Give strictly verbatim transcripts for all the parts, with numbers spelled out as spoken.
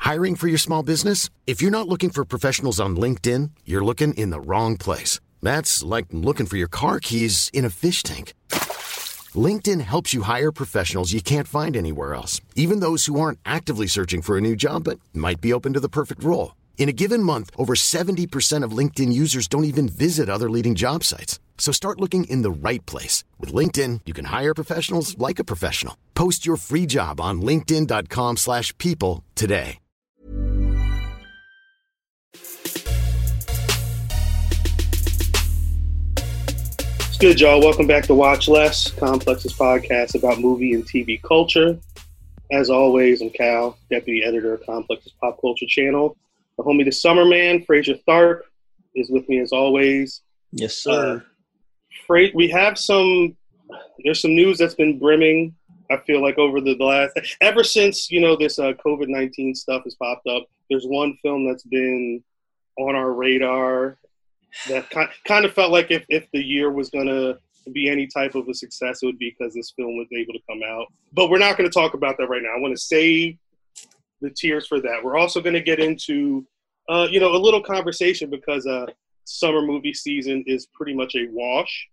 Hiring for your small business? If you're not looking for professionals on LinkedIn, you're looking in the wrong place. That's like looking for your car keys in a fish tank. LinkedIn helps you hire professionals you can't find anywhere else, even those who aren't actively searching for a new job but might be open to the perfect role. In a given month, over seventy percent of LinkedIn users don't even visit other leading job sites. So start looking in the right place. With LinkedIn, you can hire professionals like a professional. Post your free job on linkedin.com slash people today. What's good, y'all? Welcome back to Watch Less, Complex's podcast about movie and T V culture. As always, I'm Cal, deputy editor of Complex's Pop Culture Channel. The homie, the summer man, Fraser Tharp, is with me as always. Yes, sir. Uh, Fra- we have some, there's some news that's been brimming, I feel like, over the, the last, ever since, you know, this uh, covid nineteen stuff has popped up. There's one film that's been on our radar that kind, kind of felt like if, if the year was going to be any type of a success, it would be because this film was able to come out. But we're not going to talk about that right now. I want to save the tears for that. We're also going to get into, uh, you know, a little conversation because uh, summer movie season is pretty much a wash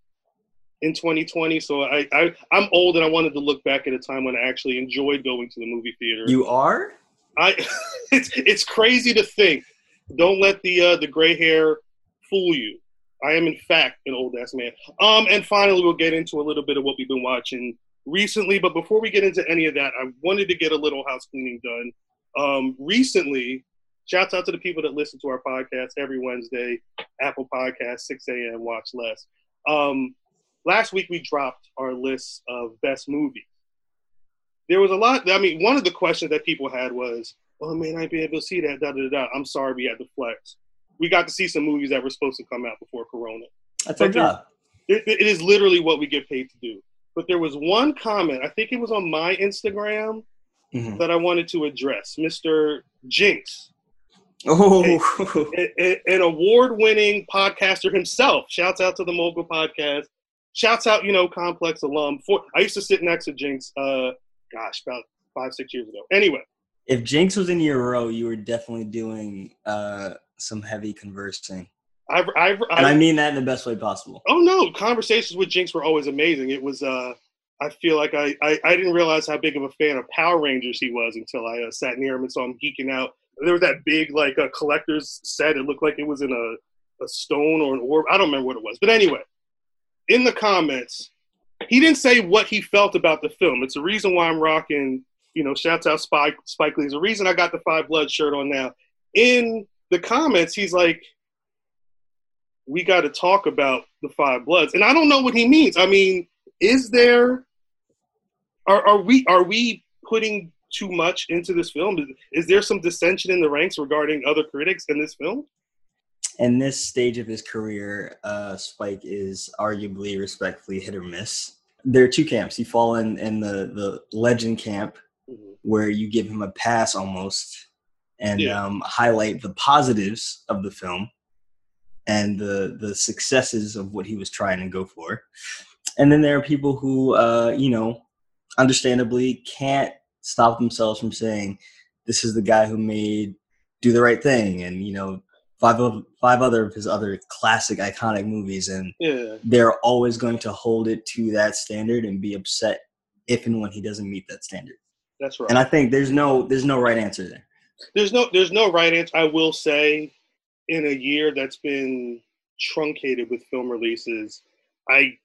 in twenty twenty. So I, I, I'm old and I wanted to look back at a time when I actually enjoyed going to the movie theater. You are? I. it's it's crazy to think. Don't let the uh, the gray hair fool you. I am in fact an old ass man. Um, and finally, we'll get into a little bit of what we've been watching recently. But before we get into any of that, I wanted to get a little house cleaning done. Um, recently, shouts out to the people that listen to our podcast every Wednesday, Apple Podcast, six a.m. Watch Less. Um, last week we dropped our list of best movies. There was a lot. I mean, one of the questions that people had was, "Oh, man, I'd be able to see that." Da da da. I'm sorry, we had to flex. We got to see some movies that were supposed to come out before Corona. That's our job. It, it is literally what we get paid to do. But there was one comment, I think it was on my Instagram, mm-hmm. that I wanted to address. Mister Jinx. Oh. A, a, an award-winning podcaster himself. Shouts out to the Mogul Podcast. Shouts out, you know, Complex alum. For, I used to sit next to Jinx, uh, gosh, about five, six years ago. Anyway. If Jinx was in your row, you were definitely doing uh, some heavy conversing. I've, I've, I've, and I mean that in the best way possible. Oh, no. Conversations with Jinx were always amazing. It was, uh, I feel like I, I, I didn't realize how big of a fan of Power Rangers he was until I uh, sat near him and saw him geeking out. There was that big, like, a uh, collector's set. It looked like it was in a, a stone or an orb. I don't remember what it was. But anyway, in the comments, he didn't say what he felt about the film. It's the reason why I'm rocking, you know, shouts out Spike, Spike Lee. It's the reason I got the Five Blood shirt on now. In the comments, he's like, we got to talk about the Five Bloods. And I don't know what he means. I mean, is there, are, are we, are we putting too much into this film? Is, is there some dissension in the ranks regarding other critics in this film? In this stage of his career, uh, Spike is arguably, respectfully, hit or miss. There are two camps. You fall in, in the, the legend camp, mm-hmm. where you give him a pass almost and yeah. um, highlight the positives of the film and the the successes of what he was trying to go for. And then there are people who, uh, you know, understandably can't stop themselves from saying, this is the guy who made Do the Right Thing and, you know, five of five other of his other classic iconic movies. And yeah. they're always going to hold it to that standard and be upset if and when he doesn't meet that standard. That's right. And I think there's no there's no right answer there. There's no there's no right answer. I will say, in a year that's been truncated with film releases, I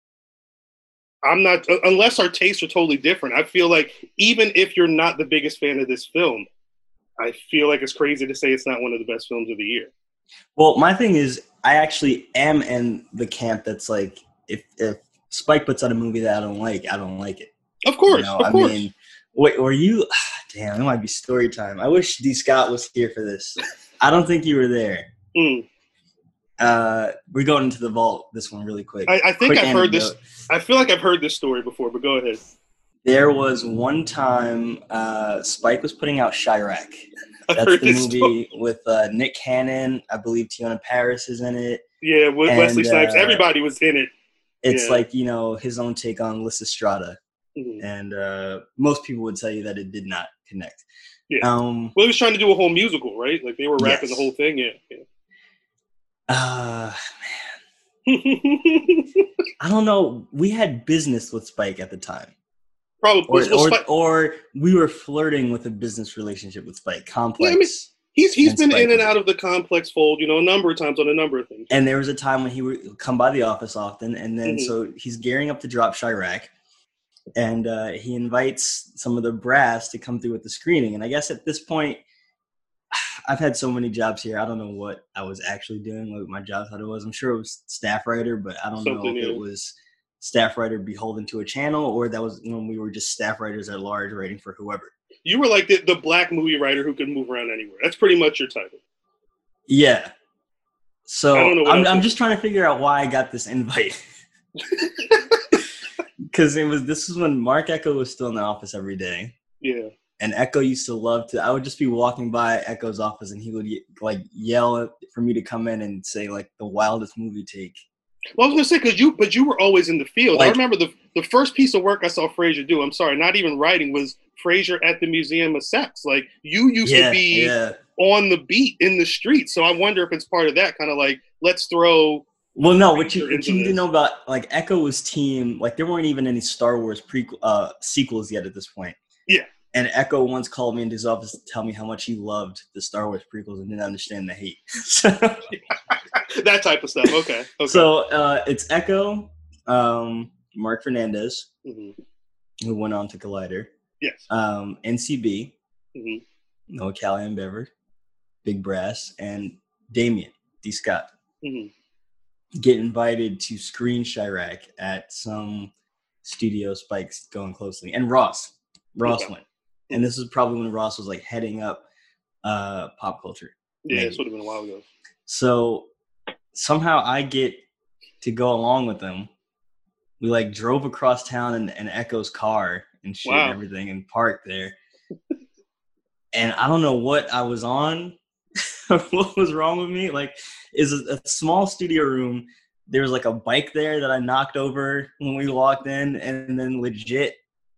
I'm not, unless our tastes are totally different, I feel like even if you're not the biggest fan of this film, I feel like it's crazy to say it's not one of the best films of the year. Well, my thing is, I actually am in the camp that's like, if if Spike puts out a movie that I don't like, I don't like it. Of course, you know? of I course. mean, wait, were you? Damn, it might be story time. I wish D. Scott was here for this. I don't think you were there. Mm. Uh, we're going into the vault. This one really quick. I, I think quick I've heard anecdote. this. I feel like I've heard this story before, but go ahead. There was one time uh, Spike was putting out Chirac. I've That's heard the this movie story. with uh, Nick Cannon. I believe Tiana Paris is in it. Yeah, with and, Wesley Snipes. Uh, Everybody was in it. It's yeah. like, you know, his own take on Lysistrata. Mm-hmm. And uh, most people would tell you that it did not connect. Yeah. Um, well, he was trying to do a whole musical, right? Like they were rapping yes. the whole thing. Yeah. yeah. Uh, I don't know. We had business with Spike at the time. Probably. Or, well, or, Spike, or we were flirting with a business relationship with Spike. Complex. Yeah, I mean, he's he's and been Spike in and was- out of the Complex fold, you know, a number of times on a number of things. And there was a time when he would come by the office often, and then Mhm. so he's gearing up to drop Chirac, and uh, he invites some of the brass to come through with the screening. And I guess at this point, I've had so many jobs here. I don't know what I was actually doing, what my job title was. I'm sure it was staff writer, but I don't Something, know if yeah. it was staff writer beholden to a channel, or that was when we were just staff writers at large writing for whoever. You were like the, the black movie writer who could move around anywhere. That's pretty much your title. Yeah. So I don't know what I'm, else I'm is- just trying to figure out why I got this invite. Because it was this is when Mark Echo was still in the office every day. Yeah. And Echo used to love to. I would just be walking by Echo's office, and he would like yell for me to come in and say like the wildest movie take. Well, I was gonna say because you, but you were always in the field. I Like- remember the the first piece of work I saw Frazier do. I'm sorry, not even writing, was Frazier at the Museum of Sex. Like you used Yeah, to be yeah. on the beat in the street. So I wonder if it's part of that kind of like let's throw. Well, no, what you Frazier what into you need to this. know about like Echo was team. Like there weren't even any Star Wars prequel uh, sequels yet at this point. Yeah. And Echo once called me into his office to tell me how much he loved the Star Wars prequels and didn't understand the hate. So, That type of stuff. Okay. Okay. so uh, it's Echo, um, Mark Fernandez, Mhm. who went on to Collider, Yes. um, N C B, hmm Noah Callahan Bever, Big Brass, and Damien D. Scott hmm get invited to screen Chirac at some studio Spike's going closely. And Ross. Ross Okay. went. And this is probably when Ross was like heading up uh, pop culture. Yeah, Maybe. this would have been a while ago. So somehow I get to go along with them. We like drove across town in, in Echo's car and shit Wow. and everything and parked there. And I don't know what I was on, what was wrong with me. Like, is a, a small studio room. There was like a bike there that I knocked over when we walked in, and then legit,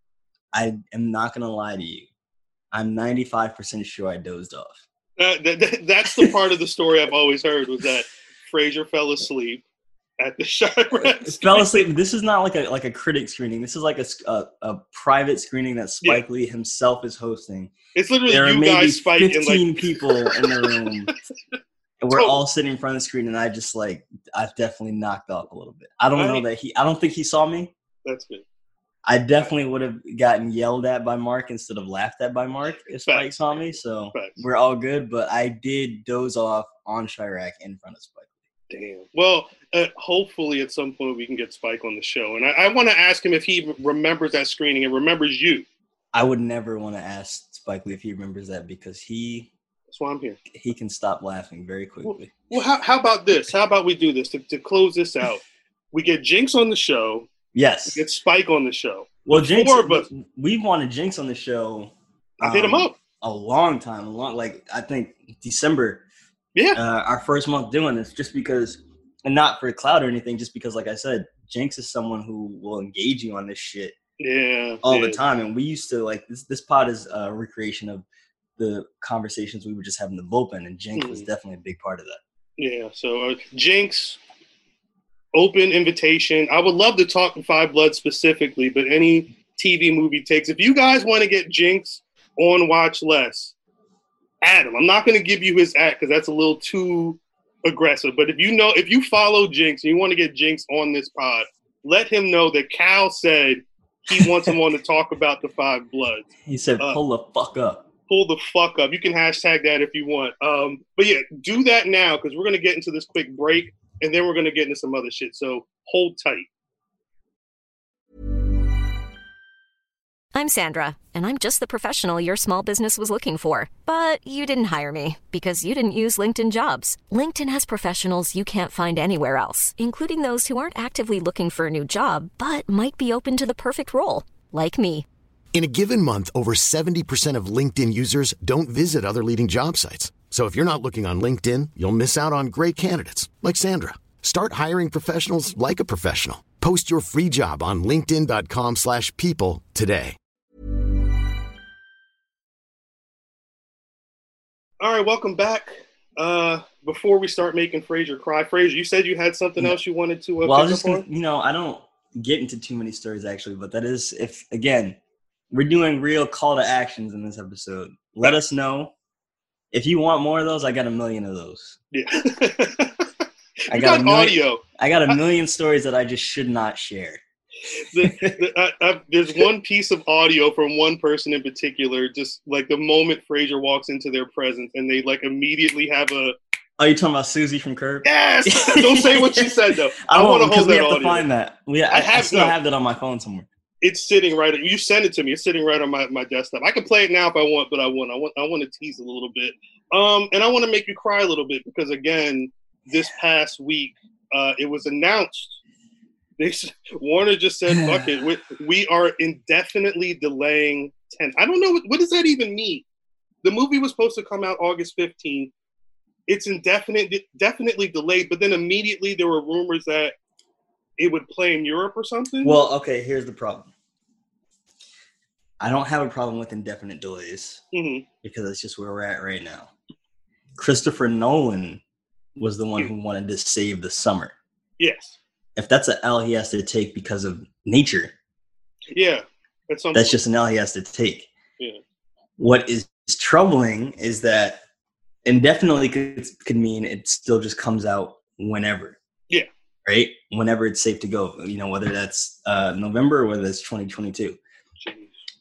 I am not gonna lie to you, I'm ninety-five percent sure I dozed off. Uh, that, that, that's the part of the story I've always heard was that Frazier fell asleep at the Chirac. Fell asleep. This is not like a like a critic screening. This is like a, a, a private screening that Spike Lee himself is hosting. It's literally There are you maybe guys, Spike, and fifteen like people in the room. And we're Totally. all sitting in front of the screen, and I just like I've definitely knocked off a little bit. I don't know Right. that he. I don't think he saw me. that's good. I definitely would have gotten yelled at by Mark instead of laughed at by Mark if Spike Facts. saw me. So Facts. we're all good. But I did doze off on Chirac in front of Spike. Damn. Well, uh, hopefully at some point we can get Spike on the show, and I, I want to ask him if he remembers that screening and remembers you. I would never want to ask Spike Lee if he remembers that because he That's why I'm here. he can stop laughing very quickly. Well, how, how about this? How about we do this to, to close this out? We get Jinx on the show. Yes. We get Spike on the show. Well, The Jinx, four of us. we've wanted Jinx on the show. I hit him um, up. a long time, a long like I think December. Yeah. Uh, our first month doing this, just because, and not for clout or anything, just because, like I said, Jinx is someone who will engage you on this shit Yeah. all yeah. the time, and we used to like this. This pod is a recreation of the conversations we would just have in the bullpen, and Jinx was Mhm. definitely a big part of that. Yeah. So uh, Jinx, open invitation. I would love to talk to Five Blood specifically, but any T V movie takes. If you guys want to get Jinx on Watch Less, add him. I'm not going to give you his at because that's a little too aggressive. But if you know, if you follow Jinx and you want to get Jinx on this pod, let him know that Cal said he wants him on to talk about the Five Bloods. He said, Uh, "Pull the fuck up." Pull the fuck up. You can hashtag that if you want. Um, but yeah, do that now because we're gonna get into this quick break and then we're gonna get into some other shit. So hold tight. I'm Sandra, and I'm just the professional your small business was looking for. But you didn't hire me because you didn't use LinkedIn Jobs. LinkedIn has professionals you can't find anywhere else, including those who aren't actively looking for a new job, but might be open to the perfect role, like me. In a given month, over seventy percent of LinkedIn users don't visit other leading job sites. So if you're not looking on LinkedIn, you'll miss out on great candidates like Sandra. Start hiring professionals like a professional. Post your free job on linkedin dot com slash people today. All right, welcome back. Uh, before we start making Frazier cry, Frazier, you said you had something else you wanted to uh, well, I pick was just up gonna, on? you know, I don't get into too many stories actually, but that is, if again, we're doing real call to actions in this episode. Let us know if you want more of those. I got a million of those. Yeah. I got, got a million, audio. I got a million stories that I just should not share. the, the, I, I, there's one piece of audio from one person in particular, just like the moment Frazier walks into their presence and they like immediately have a. Oh, you talking about Susie from Curb? Yes. Don't say what she said though. I, I want to hold we that have audio. to find that. We, I, I, have, I still no, have that on my phone somewhere. It's sitting right. You send it to me. It's sitting right on my, my desktop. I can play it now if I want, but I want. I want. I want to tease a little bit. Um, and I want to make you cry a little bit because again, this past week, uh, it was announced. They Warner just said, "Fuck it, we, we are indefinitely delaying Tenet." I don't know what, what does that even mean. The movie was supposed to come out August fifteenth. It's indefinite, definitely delayed. But then immediately there were rumors that it would play in Europe or something. Well, okay, here's the problem. I don't have a problem with indefinite delays mm-hmm. because that's just where we're at right now. Christopher Nolan was the one mm-hmm. who wanted to save the summer. Yes. If that's an L he has to take because of nature, yeah, that's, that's just an L he has to take. Yeah. What is troubling is that indefinitely could, could mean it still just comes out whenever. Yeah. Right? Whenever it's safe to go. You know, whether that's uh, November or whether it's twenty twenty-two. Jeez.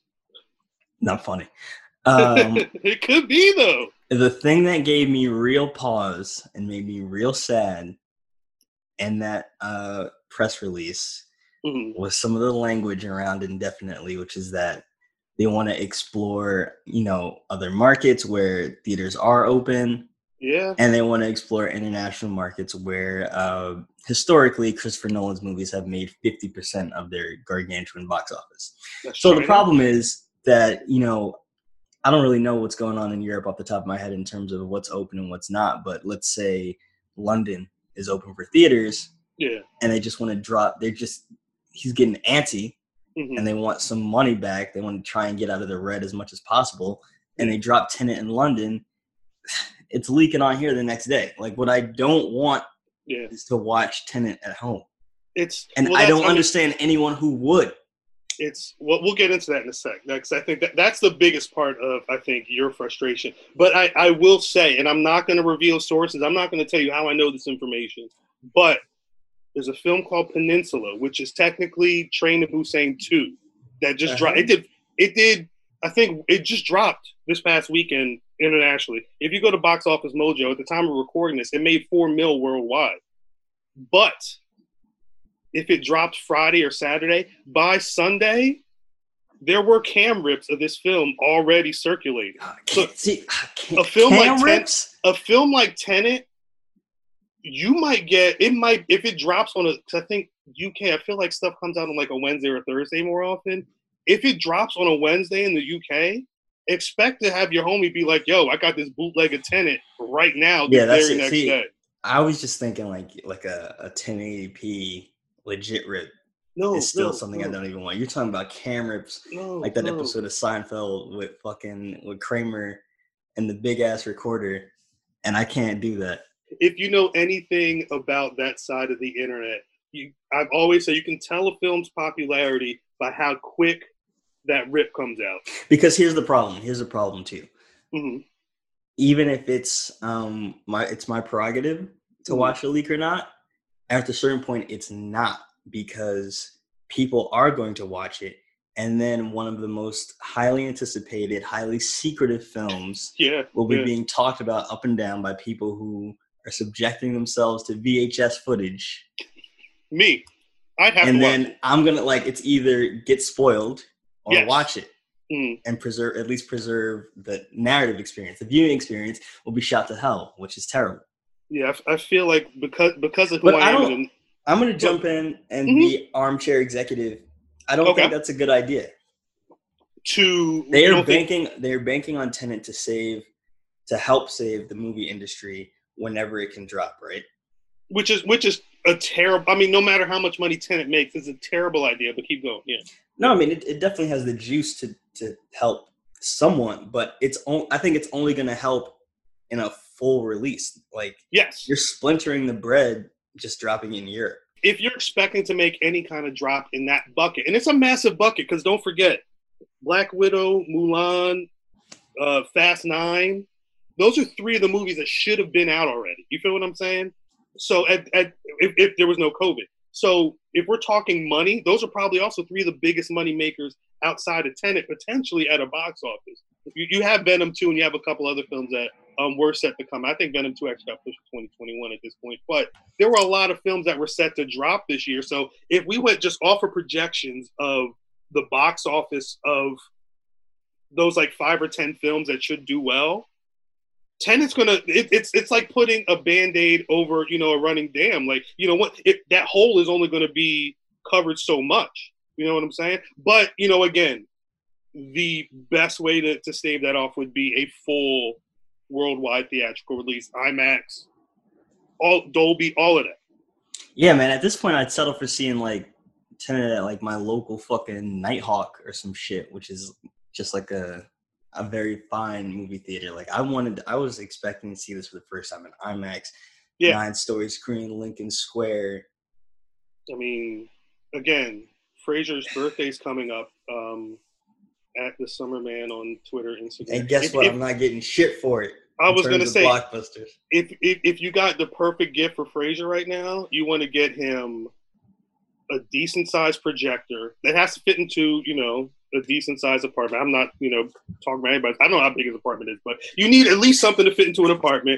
Not funny. Um, it could be, though. The thing that gave me real pause and made me real sad in that uh, press release mm-hmm. was some of the language around indefinitely, which is that they want to explore, you know, other markets where theaters are open. Yeah. And they want to explore international markets where uh, historically Christopher Nolan's movies have made fifty percent of their gargantuan box office. That's so right. The problem is that, you know, I don't really know what's going on in Europe off the top of my head in terms of what's open and what's not. But let's say London is open for theaters. Yeah. And they just want to drop, they're just, he's getting antsy mm-hmm. and they want some money back. They want to try and get out of the red as much as possible. And they drop Tenet in London. It's leaking on here the next day. Like what I don't want yeah. is to watch Tenet at home. It's And well, I don't understand I mean, anyone who would. It's well, we'll get into that in a sec. Because I think that that's the biggest part of, I think, your frustration. But I, I will say, and I'm not going to reveal sources. I'm not going to tell you how I know this information. But there's a film called Peninsula, which is technically Train to Busan two, that just uh-huh. dropped. It did. It did. I think it just dropped this past weekend internationally. If you go to Box Office Mojo, at the time of recording this, it made four mil worldwide. But if it dropped Friday or Saturday, by Sunday, there were cam rips of this film already circulating. So see, a film cam like rips? Ten, a film like Tenet, you might get it. Might if it drops on a. Cause I think U K. I feel like stuff comes out on like a Wednesday or a Thursday more often. If it drops on a Wednesday in the U K, expect to have your homie be like, "Yo, I got this bootleg of Tenet right now." Yeah, that's very it. Next See, day. I was just thinking like like a, a ten eighty p legit rip. No, is still no, something no. I don't even want. You're talking about cam rips, no, like that no. episode of Seinfeld with fucking with Kramer and the big ass recorder, and I can't do that. If you know anything about that side of the internet, you, I've always said you can tell a film's popularity by how quick that rip comes out. Because here's the problem. Here's the problem too. Mm-hmm. Even if it's um my it's my prerogative to mm-hmm. watch a leak or not, at a certain point it's not, because people are going to watch it, and then one of the most highly anticipated, highly secretive films yeah, will be yeah. being talked about up and down by people who are subjecting themselves to V H S footage. Me. I'd have and to then watch it. I'm gonna like it's either get spoiled or yes. watch it mm. and preserve at least preserve the narrative experience. The viewing experience will be shot to hell, which is terrible. Yeah, I, I feel like because because of who but I, I am. don't, and, I'm gonna jump in and mm-hmm. be armchair executive. I don't okay. think that's a good idea. To they are banking think- they're banking on Tenet to save to help save the movie industry whenever it can drop, right? Which is which is a terrible. I mean, no matter how much money Tenet makes, it's a terrible idea. But keep going. Yeah. No, I mean it, it definitely has the juice to to help someone, but it's on, I think it's only going to help in a full release. Like, yes, you're splintering the bread just dropping in Europe. If you're expecting to make any kind of drop in that bucket, and it's a massive bucket, because don't forget, Black Widow, Mulan, uh, Fast Nine, those are three of the movies that should have been out already. You feel what I'm saying? So at, at if, if there was no COVID. So if we're talking money, those are probably also three of the biggest money makers outside of Tenet, potentially at a box office. You, you have Venom two, and you have a couple other films that um, were set to come. I think Venom two actually got pushed to twenty twenty-one at this point. But there were a lot of films that were set to drop this year. So if we went just off of projections of the box office of those like five or ten films that should do well, Tenet's gonna it, it's it's like putting a Band-Aid over, you know, a running dam. Like, you know what, it, that hole is only going to be covered so much. You know what I'm saying? But, you know, again, the best way to, to stave that off would be a full worldwide theatrical release, IMAX, all Dolby, all of that. Yeah, man. At this point, I'd settle for seeing like Tenet at like my local fucking Nighthawk or some shit, which is just like a a very fine movie theater. Like, I wanted, I was expecting to see this for the first time in IMAX, yeah. nine-story screen, Lincoln Square. I mean, again, Frasier's birthday's coming up. Um, at the Summer Man on Twitter, Instagram. And guess if, what? if, I'm not getting shit for it. I was going to say, blockbusters. If, if if you got the perfect gift for Frasier right now, you want to get him a decent sized projector that has to fit into, you know, a decent sized apartment. I'm not, you know, talking about anybody. I don't know how big his apartment is, but you need at least something to fit into an apartment.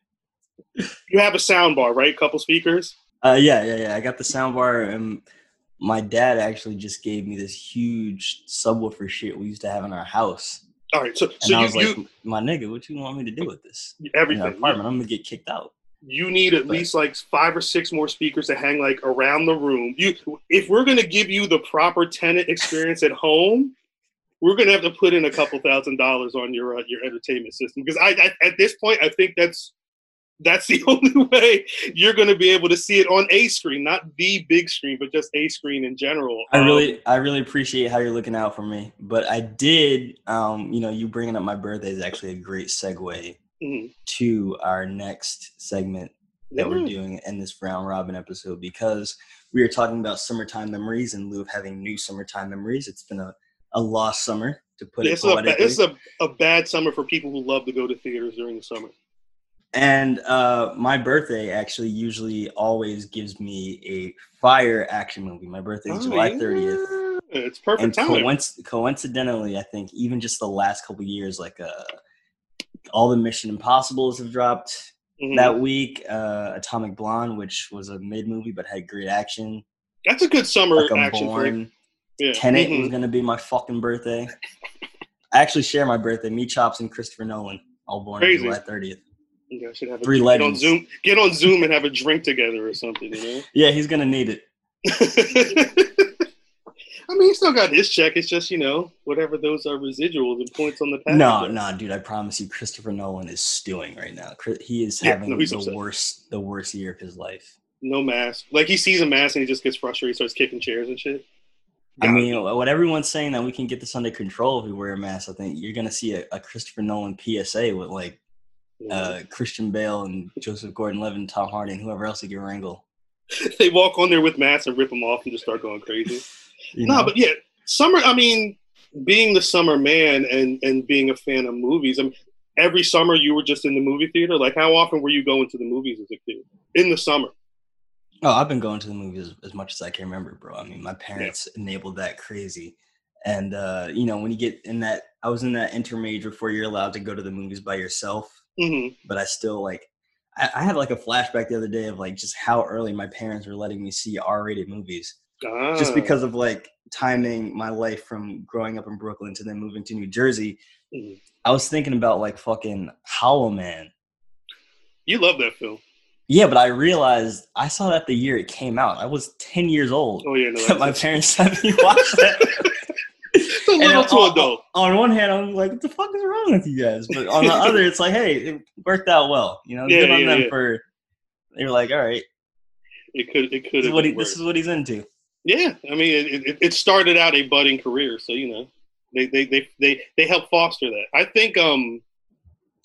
You have a sound bar, right? Couple speakers. Uh, yeah, yeah, yeah. I got the sound bar, and my dad actually just gave me this huge subwoofer shit we used to have in our house. All right, so and so I you, was like, you, my nigga, what you want me to do with this? Everything. In our apartment, I'm gonna get kicked out. You need at but, least like five or six more speakers to hang like around the room. You, if we're gonna give you the proper Tenet experience at home, we're gonna have to put in a couple thousand dollars on your uh, your entertainment system, because I, I at this point I think that's that's the only way you're gonna be able to see it on a screen, not the big screen, but just a screen in general. I really um, I really appreciate how you're looking out for me, but I did, um, you know, you bringing up my birthday is actually a great segue mm-hmm. to our next segment that mm-hmm. we're doing in this round robin episode, because we are talking about summertime memories in lieu of having new summertime memories. It's been a, a lost summer, to put yeah, it it's poetically. A, it's a, a bad summer for people who love to go to theaters during the summer. And uh, my birthday actually usually always gives me a fire action movie. My birthday is oh, July thirtieth. Yeah. It's perfect and time. Coinc- coincidentally, I think even just the last couple of years, like uh, all the Mission Impossibles have dropped mm-hmm. that week. Uh, Atomic Blonde, which was a mid movie but had great action. That's a good summer like action film. Yeah. Tenet mm-hmm. was going to be my fucking birthday. I actually share my birthday. Me, Chops, and Christopher Nolan, all born on July thirtieth. You guys should have a, Three get legends. on Zoom. Get on Zoom and have a drink together or something, you know? Yeah, he's gonna need it. I mean, he still got his check. It's just, you know, whatever those are residuals and points on the package. No, no, dude. I promise you, Christopher Nolan is stewing right now. He is yeah, having no, the upset. worst, the worst year of his life. No mask. Like, he sees a mask and he just gets frustrated, starts kicking chairs and shit. I mean, what everyone's saying that we can get this under control if we wear a mask. I think you're gonna see a, a Christopher Nolan P S A with like. Uh, Christian Bale and Joseph Gordon-Levitt and Tom Hardy and whoever else they can wrangle. They walk on there with masks and rip them off and just start going crazy. No, nah, but yeah, summer, I mean, being the summer man and, and being a fan of movies, I mean, every summer you were just in the movie theater? Like, how often were you going to the movies as a kid? In the summer? Oh, I've been going to the movies as, as much as I can remember, bro. I mean, my parents yeah. enabled that crazy. And, uh, you know, when you get in that, I was in that intermediate before you're allowed to go to the movies by yourself. Mm-hmm. But I still like, I, I had like a flashback the other day of like just how early my parents were letting me see R-rated movies, ah. just because of like timing my life from growing up in Brooklyn to then moving to New Jersey. Mm-hmm. I was thinking about like fucking Hollow Man. You love that film. Yeah, but I realized I saw that the year it came out. I was ten years old. Oh yeah, no, my parents had me watch that. It's a little too on, adult. On one hand, I'm like, what the fuck is wrong with you guys? But on the other, it's like, hey, it worked out well. You know, yeah, good on yeah, them yeah. for, they were like, all right. It could, it could this, is what he, this is what he's into. Yeah. I mean, it, it, it started out a budding career. So, you know, they, they, they, they, they help foster that. I think, um,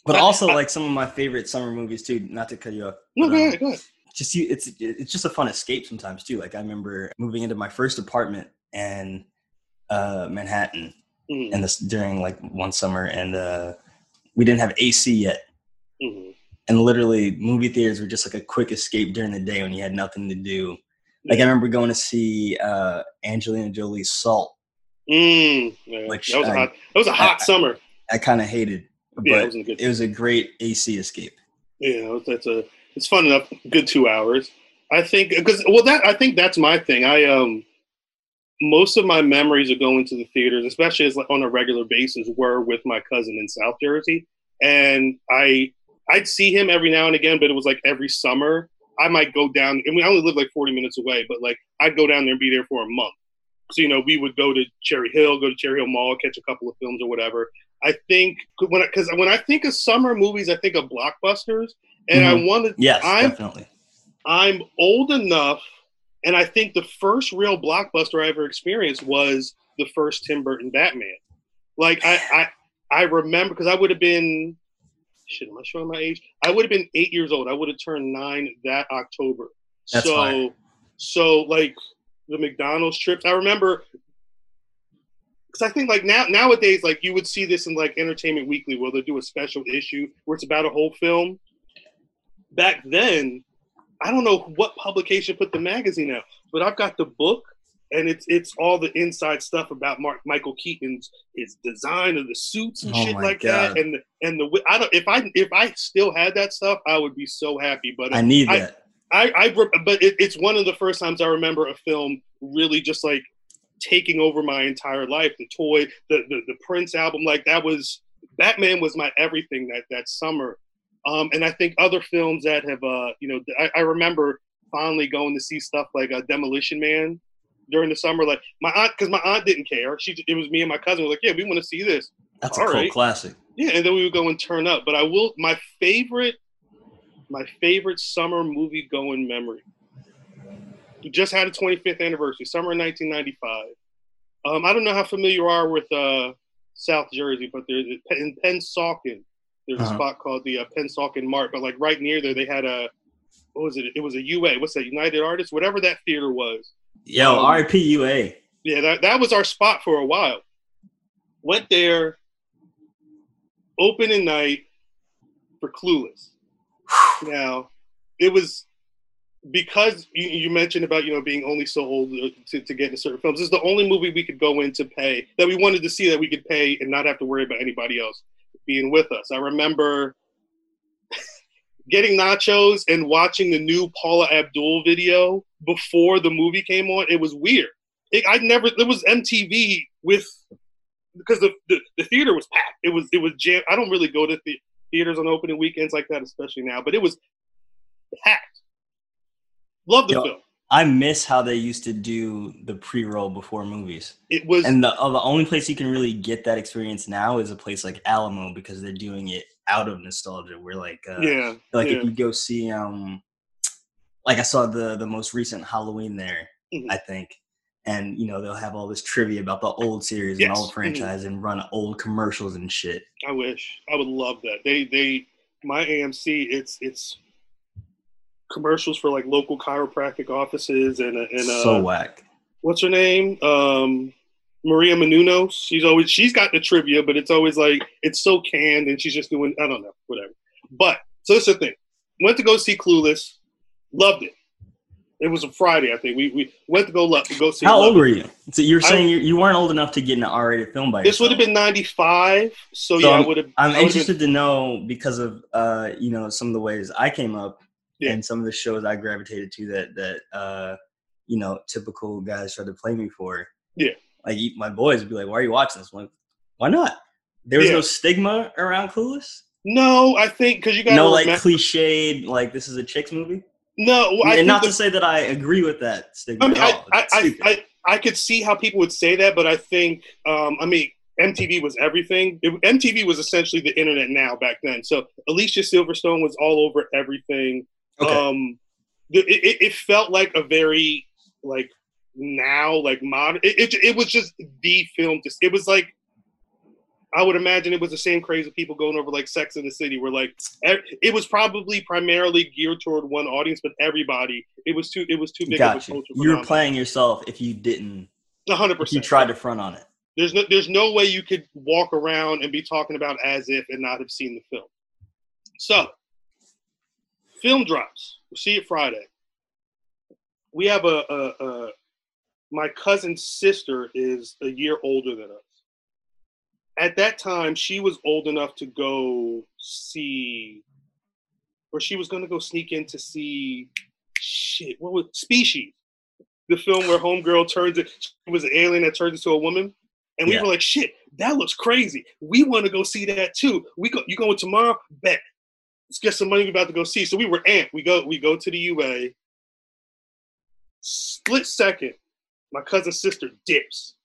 But also, like, some of my favorite summer movies too. Not to cut you off. No, but, go um, ahead, go ahead. Just you, it's it's just a fun escape sometimes too. Like I remember moving into my first apartment in uh, Manhattan, Mm-hmm. and this during like one summer, and uh, we didn't have A C yet, Mm-hmm. and literally movie theaters were just like a quick escape during the day when you had nothing to do. Like I remember going to see uh, Angelina Jolie's Salt, mm, yeah. which that was I, a hot. That was a hot I, summer. I, I kind of hated, but yeah, it was, a good it was a great A C escape. Yeah, that's a. It's fun enough. Good two hours. I think because well, that I think that's my thing. I um, most of my memories of going to the theaters, especially as on a regular basis, were with my cousin in South Jersey, and I I'd see him every now and again, but it was like every summer. I might go down, and we only live like forty minutes away, but like I'd go down there and be there for a month. So you know, we would go to Cherry Hill, go to Cherry Hill Mall, catch a couple of films or whatever. I think when because when I think of summer movies, I think of blockbusters, and mm-hmm. I wanted. Yes, I'm, definitely. I'm old enough, and I think the first real blockbuster I ever experienced was the first Tim Burton Batman. Like I, I, I remember because I would have been. Shit, am I showing my age? I would have been eight years old. I would have turned nine that October. That's so, fine. so like the McDonald's trips. I remember because I think like now nowadays, like you would see this in like Entertainment Weekly, where they'll do a special issue where it's about a whole film. Back then, I don't know what publication put the magazine out, but I've got the book. And it's it's all the inside stuff about Mark Michael Keaton's his design of the suits and oh shit like God. that. And the, and the I don't if I if I still had that stuff, I would be so happy. But I need I, that. I I, I but it, it's one of the first times I remember a film really just like taking over my entire life. The toy, the the, the Prince album, like that was Batman was my everything that that summer. Um, and I think other films that have uh you know I, I remember fondly going to see stuff like uh, Demolition Man. During the summer, like my aunt, because my aunt didn't care. She, it was me and my cousin. Were like, yeah, we want to see this. That's All a cult right. classic. Yeah, and then we would go and turn up. But I will. My favorite, my favorite summer movie going memory. We just had a twenty-fifth anniversary, summer of nineteen ninety-five. Um, I don't know how familiar you are with uh, South Jersey, but there's in Pennsauken. There's uh-huh. a spot called the uh, Pennsauken Mart. But like right near there, they had a what was it? It was a U A. What's that? United Artists, whatever that theater was. Yo, um, R I P U A. Yeah, that, that was our spot for a while. Went there, opening night for Clueless. Now, it was because you, you mentioned about, you know, being only so old to, to get into certain films. This is the only movie we could go in to pay, that we wanted to see that we could pay and not have to worry about anybody else being with us. I remember getting nachos and watching the new Paula Abdul video before the movie came on. It was weird. It, I never. It was M T V with because the, the the theater was packed. It was it was jam. I don't really go to the theaters on opening weekends like that, especially now. But it was packed. Love the Yo, film. I miss how they used to do the pre-roll before movies. It was, and the uh, the only place you can really get that experience now is a place like Alamo because they're doing it out of nostalgia. We're like, uh, yeah, like yeah. if you go see, um, like I saw the the most recent Halloween there, mm-hmm. I think, and you know they'll have all this trivia about the old series yes. and all the franchise mm-hmm. and run old commercials and shit. I wish I would love that. They they my A M C it's it's. commercials for like local chiropractic offices and and uh, so whack. What's her name? Um, Maria Menounos. She's always she's got the trivia, but it's always like it's so canned, and she's just doing I don't know whatever. But so that's the thing. Went to go see Clueless, loved it. It was a Friday, I think. We we went to go lo- go see. How old it. were you? So you're saying I, you you weren't old enough to get an R-rated film by this yourself. Would have been ninety-five. So, so yeah, I'm, I would have. I'm interested been, to know because of uh you know some of the ways I came up. Yeah. And some of the shows I gravitated to that that uh, you know typical guys tried to play me for. Yeah, like my boys would be like, "Why are you watching this one? Why not?" There was yeah. no stigma around Clueless. No, I think because you got no remember- like cliched like this is a chicks movie. No, I and not the, to say that I agree with that stigma. I mean, at all. I, I, I, I could see how people would say that, but I think um, I mean. M T V was everything. It, M T V was essentially the internet now back then. So Alicia Silverstone was all over everything. Okay. Um, it, it, it felt like a very like now like modern. It, it, it was just the film. Just it was like I would imagine it was the same crazy people going over like Sex in the City, where like it was probably primarily geared toward one audience, but everybody, it was too, it was too big Got of a you. culture. You were playing yourself if you didn't. A hundred percent. You tried to front on it. There's no, there's no way you could walk around and be talking about As If and not have seen the film. So, film drops. We'll see it Friday. We have a, a, a my cousin's sister is a year older than us. At that time, she was old enough to go see, or she was going to go sneak in to see, shit, what was Species, the film where homegirl turns it, she was an alien that turns into a woman, and we yeah. were like, shit, that looks crazy. We want to go see that too. We go, you going tomorrow? Bet. Let's get some money. We about to go see. So we were amped. We go, we go to the U A. Split second, my cousin's sister dips.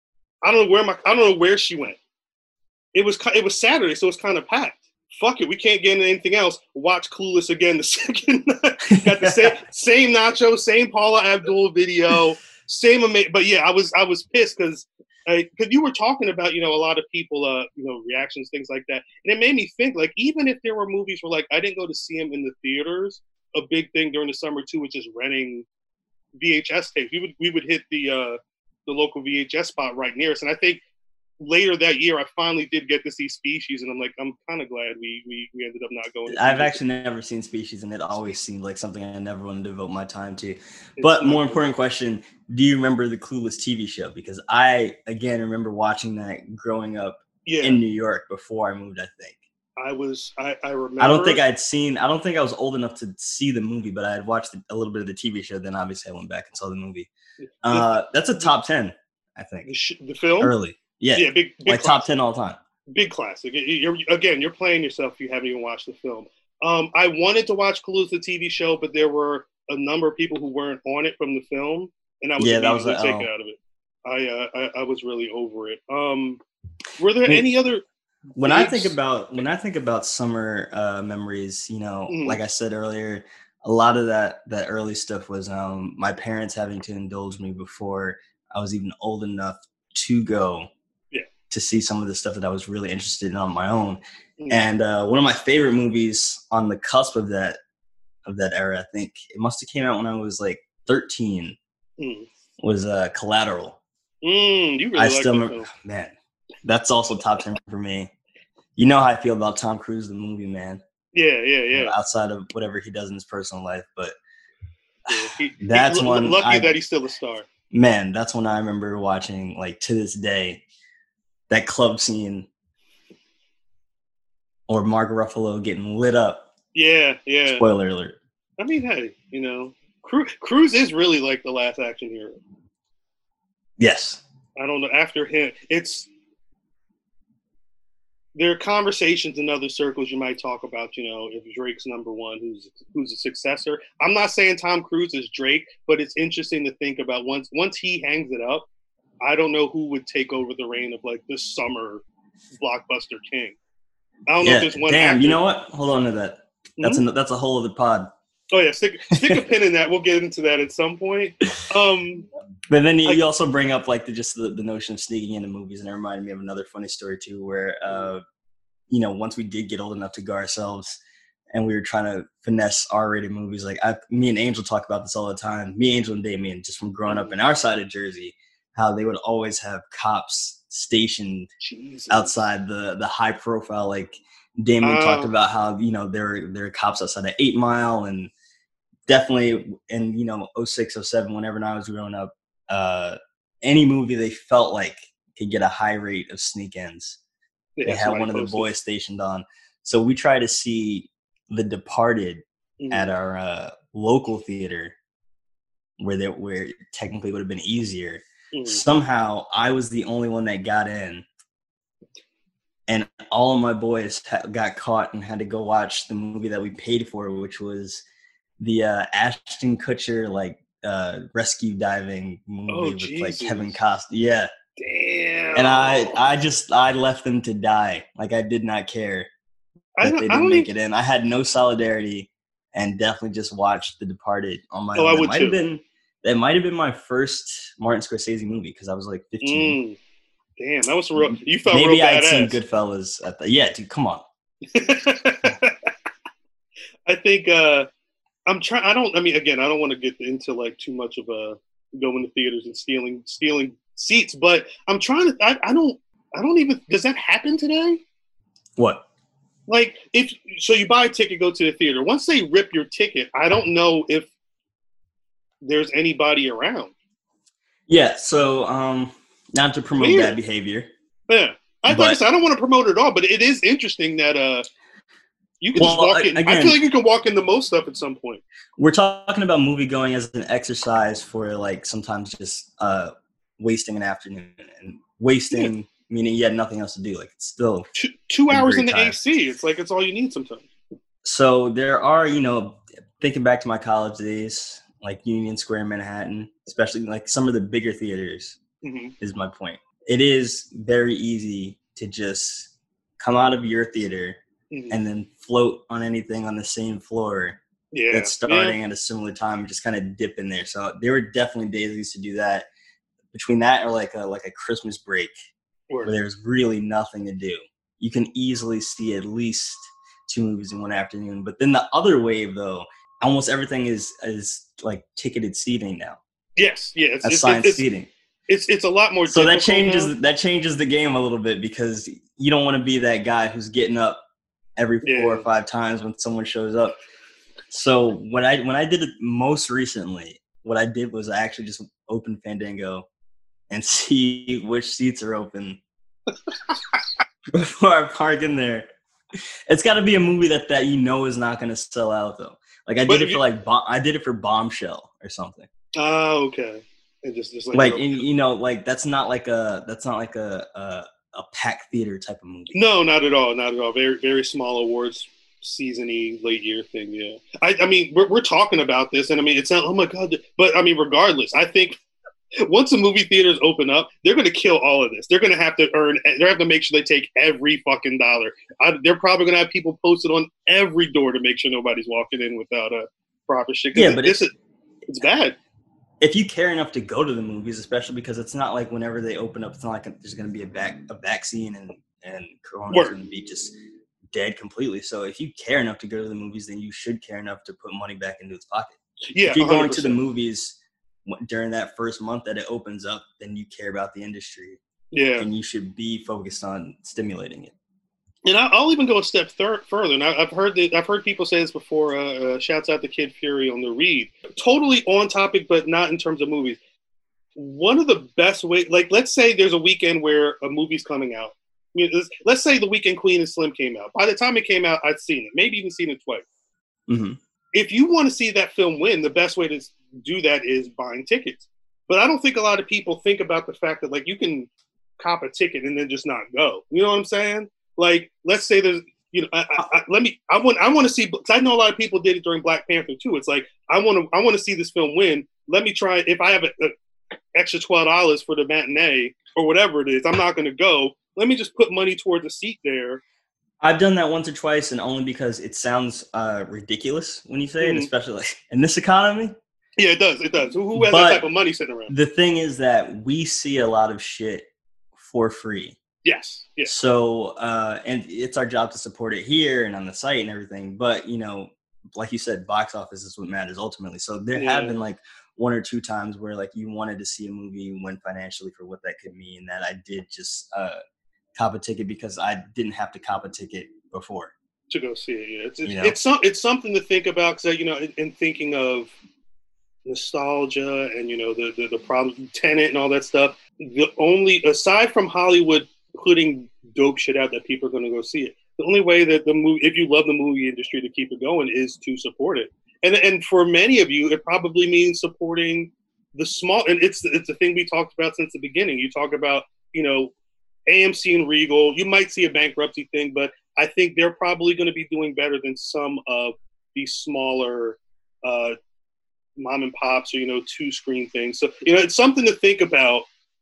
I don't know where my, I don't know where she went. It was it was Saturday, so it's kind of packed. Fuck it, we can't get into anything else. Watch Clueless again the second night. Got the same same Nacho, same Paula Abdul video, same ama- But yeah, I was I was pissed because because you were talking about, you know, a lot of people, uh, you know, reactions, things like that, and it made me think, like, even if there were movies where, like, I didn't go to see them in the theaters, a big thing during the summer too, which is renting V H S tapes. We would we would hit the uh, the local V H S spot right near us, and I think later that year I finally did get to see Species, and I'm like, I'm kind of glad we, we we ended up not going. To I've actually it. never seen Species, and it always seemed like something I never wanted to devote my time to. But more important question: do you remember the Clueless T V show? Because I again remember watching that growing up yeah. in New York before I moved. I think. I was, I, I remember. I don't think I'd seen, I don't think I was old enough to see the movie, but I had watched a little bit of the T V show. Then obviously I went back and saw the movie. Uh, that's a top ten, I think. The, sh- the film? Early. Yeah. Yeah, big, big like classic. top ten all time. Big classic. You're, again, you're playing yourself if you haven't even watched the film. Um, I wanted to watch Clueless, the T V show, but there were a number of people who weren't on it from the film, and I was yeah, that was taken out of it. I, uh, I I was really over it. Um, were there I mean, any other... When I think about when I think about summer uh, memories, you know, mm. like I said earlier, a lot of that that early stuff was um, my parents having to indulge me before I was even old enough to go yeah. to see some of the stuff that I was really interested in on my own. Mm. And uh, one of my favorite movies on the cusp of that of that era, I think it must have came out when I was like thirteen, mm. was uh, Collateral. Mm, you really I like still that remember, film. man. That's also top ten for me. You know how I feel about Tom Cruise, the movie, man. Yeah, yeah, yeah. You know, outside of whatever he does in his personal life, but yeah, he, that's he, one. Lucky I, that he's still a star. Man, that's when I remember watching, like to this day, that club scene, or Mark Ruffalo getting lit up. Yeah, yeah. Spoiler alert. I mean, hey, you know, Cruise, Cruise is really like the last action hero. Yes. I don't know. After him, it's. There are conversations in other circles you might talk about, you know, if Drake's number one, who's who's a successor. I'm not saying Tom Cruise is Drake, but it's interesting to think about once once he hangs it up, I don't know who would take over the reign of like this summer blockbuster king. I don't yeah, know if there's one. Damn, actor. You know what? Hold on to that. That's mm-hmm. a that's a whole other pod. Oh yeah, stick stick a pin in that. We'll get into that at some point. Um, but then you, I, you also bring up like the just the, the notion of sneaking into movies, and it reminded me of another funny story too, where uh, you know, once we did get old enough to go ourselves, and we were trying to finesse R-rated movies, like I, me and Angel talk about this all the time. Me, Angel, and Damien, just from growing up in our side of Jersey, how they would always have cops stationed Jesus. outside the the high profile. Like Damien uh, talked about how, you know, there there are cops outside of Eight Mile, and definitely in, you know, oh six, oh seven, whenever I was growing up, uh, any movie they felt like could get a high rate of sneak-ins. Yeah, they had one of the boys stationed on. So we try to see The Departed mm-hmm. at our uh, local theater, where they, where it technically would have been easier. Mm-hmm. Somehow I was the only one that got in, and all of my boys ha- got caught and had to go watch the movie that we paid for, which was the uh, Ashton Kutcher like uh, rescue diving movie oh, with Jesus. like Kevin Costner. Yeah. Damn. And I, I just, I left them to die. Like I did not care that I, they I didn't don't make even... it in. I had no solidarity, and definitely just watched The Departed on my oh, own. I That would might too. have been, that might have been my first Martin Scorsese movie because I was like fifteen. Mm. Damn, that was real. You felt Maybe real badass. I'd seen Goodfellas at the. Yeah, dude, come on. I think uh, I'm trying. I don't. I mean, again, I don't want to get into like too much of a going to theaters and stealing stealing seats, but I'm trying to. I, I don't. I don't even. Does that happen today? What? Like, if so, you buy a ticket, go to the theater. Once they rip your ticket, I don't know if there's anybody around. Yeah. So, um, not to promote Weird. bad behavior. Yeah, I, But- like I said, I don't want to promote it at all, but it is interesting that uh, you can just Well, walk in. I again- feel like you can walk into most stuff at some point. We're talking about movie going as an exercise for like sometimes just uh, wasting an afternoon and wasting, meaning you had nothing else to do. Like it's still Two, two a hours great in the time. A C, it's like it's all you need sometimes. So there are, you know, thinking back to my college days, like Union Square, Manhattan, especially like some of the bigger theaters, Mm-hmm. is my point. It is very easy to just come out of your theater Mm-hmm. and then float on anything on the same floor Yeah, that's starting yeah. at a similar time and just kind of dip in there. So there were definitely days I used to do that. Between that or like a like a Christmas break Word. where there's really nothing to do, you can easily see at least two movies in one afternoon. But then the other wave, though, almost everything is is like ticketed seating now, Yes, yeah, it's it's, assigned it's, seating. it's it's a lot more. So that difficult changes now. that changes the game a little bit because you don't want to be that guy who's getting up every four Yeah. or five times when someone shows up. So when I when I did it most recently, what I did was I actually just open Fandango and see which seats are open before I park in there. It's got to be a movie that, that you know is not going to sell out though. Like I But did it you- for like Bo- I did it for Bombshell or something. Oh, okay. And just just like, Like you know- and, you know, like that's not like a that's not like a a, a packed theater type of movie. no, not at all, not at all. Very very small awards season-y late year thing. Yeah, I I mean we're we're talking about this, and I mean it's not. Oh my god! But I mean regardless, I think. Once the movie theaters open up, they're going to kill all of this. They're going to have to earn. They're going to have to make sure they take every fucking dollar. I, they're probably going to have people posted on every door to make sure nobody's walking in without a proper shit. 'Cause Yeah, but this it- is it's bad. If you care enough to go to the movies, especially because it's not like whenever they open up, it's not like there's going to be a back a vaccine and and Corona's Word. going to be just dead completely. So if you care enough to go to the movies, then you should care enough to put money back into its pocket. Yeah, If you're going to the one hundred percent. movies w- during that first month that it opens up, then you care about the industry Yeah, and you should be focused on stimulating it. and I- I'll even go a step thir- further. And I- I've heard that I've heard people say this before. Uh, uh, shouts out to Kid Fury on the read. Totally on topic, but not in terms of movies. One of the best way, like let's say there's a weekend where a movie's coming out. I mean, let's- let's say the weekend Queen and Slim came out. By the time it came out, I'd seen it, maybe even seen it twice. Mm-hmm. If you want to see that film win, the best way to do that is buying tickets. But I don't think a lot of people think about the fact that like you can cop a ticket and then just not go. You know what I'm saying? Like, let's say there's, you know, I, I, I, let me. I want. I want to see. Because I know a lot of people did it during Black Panther too. It's like I want to. I want to see this film win. Let me try. If I have a, a extra twelve dollars for the matinee or whatever it is, I'm not going to go. Let me just put money towards a seat there. I've done that once or twice, and only because it sounds uh, ridiculous when you say Mhm. it, especially like in this economy. Yeah, it does. It does. Who, who has But- that type of money sitting around? The thing is that we see a lot of shit for free. Yes. Yes. So, uh, and it's our job to support it here and on the site and everything. But, you know, like you said, box office is what matters ultimately. So there Yeah. have been like one or two times where like you wanted to see a movie win financially for what that could mean, that I did just uh, cop a ticket because I didn't have to cop a ticket before. To go see it. Yeah, it's it's, You know? it's, some, it's something to think about because you know, in, in thinking of nostalgia and you know the the, the problems, Tenet and all that stuff. The only aside from Hollywood putting dope shit out that people are going to go see it, the only way that the movie, if you love the movie industry, to keep it going is to support it. And and for many of you, it probably means supporting the small. And it's it's a thing we talked about since the beginning. You talk about you know A M C and Regal. You might see a bankruptcy thing, but I think they're probably going to be doing better than some of these smaller uh, mom and pops or, you know, two screen things. So, you know, it's something to think about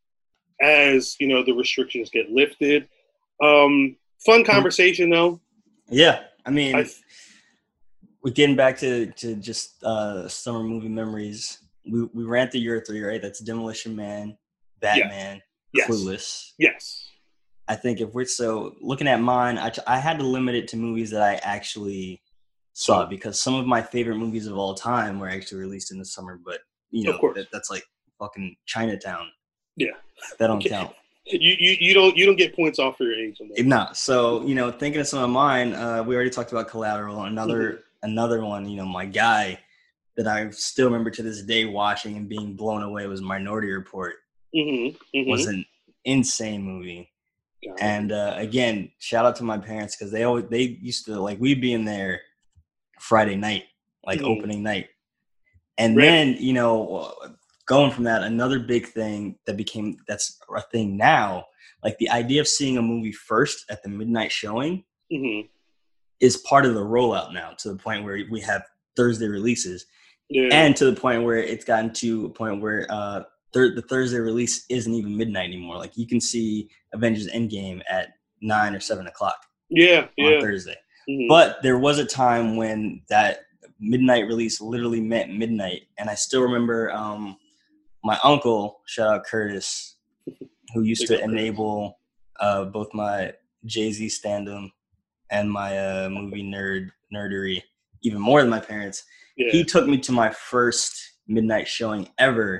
as, you know, the restrictions get lifted. Um, fun conversation though. Yeah. I mean, I- we're getting back to, to just uh, summer movie memories. We, we ran through your three, right? That's Demolition Man, Batman, Yes. Clueless. Yes. I think if we're so looking at mine, I, I had to limit it to movies that I actually saw So, because some of my favorite movies of all time were actually released in the summer. But you of know course. that, that's like fucking Chinatown. Yeah. That don't Okay. count. You, you you don't you don't get points off for your age on that. No. So you know, thinking of some of mine, uh, we already talked about Collateral. Another mm-hmm. another one, you know, my guy that I still remember to this day watching and being blown away was Minority Report. Mm-hmm. Mm-hmm. Was an insane movie. And uh, again, shout out to my parents because they always they used to like we'd be in there Friday night, like mm-hmm. opening night, and right. then you know going from that, another big thing that became that's a thing now, like the idea of seeing a movie first at the midnight showing mm-hmm. is part of the rollout now to the point where we have Thursday releases, yeah. and to the point where it's gotten to a point where uh, th- the Thursday release isn't even midnight anymore. Like you can see Avengers Endgame at nine or seven o'clock. Yeah, on yeah. Thursday. Mm-hmm. But there was a time when that midnight release literally meant midnight, and I still remember um, my uncle, shout out Curtis, who used to enable uh, both my Jay-Z stand-up and my uh, movie nerd nerdery even more than my parents. Yeah. He took me to my first midnight showing ever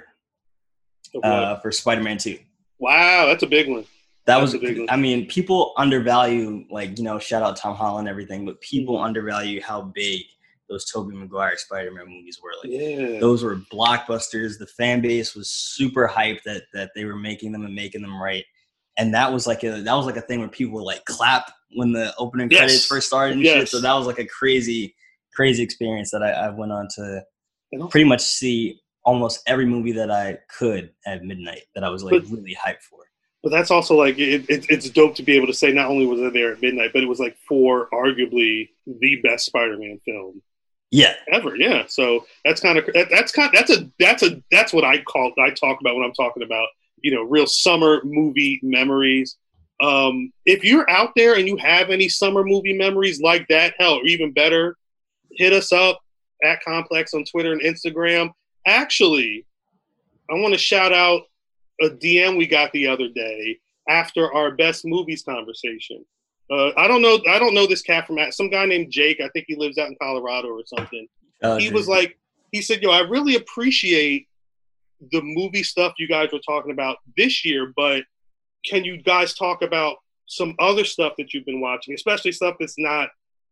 uh, for Spider-Man two. Wow, that's a big one. That that's was, I mean, people undervalue, like, you know, shout out Tom Holland and everything, but people mm-hmm. undervalue how big those Tobey Maguire Spider-Man movies were. Like, yeah. those were blockbusters. The fan base was super hyped that that they were making them and making them right. And that was like a that was like a thing where people would like clap when the opening yes. credits first started and yes. shit. So that was like a crazy, crazy experience that I, I went on to pretty much see almost every movie that I could at midnight that I was like but, really hyped for. But that's also like it, it, it's dope to be able to say not only was it there at midnight, but it was like for arguably the best Spider-Man film. Yeah, ever. Yeah. So that's kind of that, that's kind that's a that's a that's what I call I talk about when I'm talking about, you know, real summer movie memories. Um, if you're out there and you have any summer movie memories like that, hell, or even better, hit us up at Complex on Twitter and Instagram. Actually, I want to shout out a D M we got the other day after our best movies conversation. Uh, I don't know. I don't know this cat from some guy named Jake. I think he lives out in Colorado or something. Uh, he was like, he said, "Yo, I really appreciate the movie stuff you guys were talking about this year, but can you guys talk about some other stuff that you've been watching, especially stuff that's not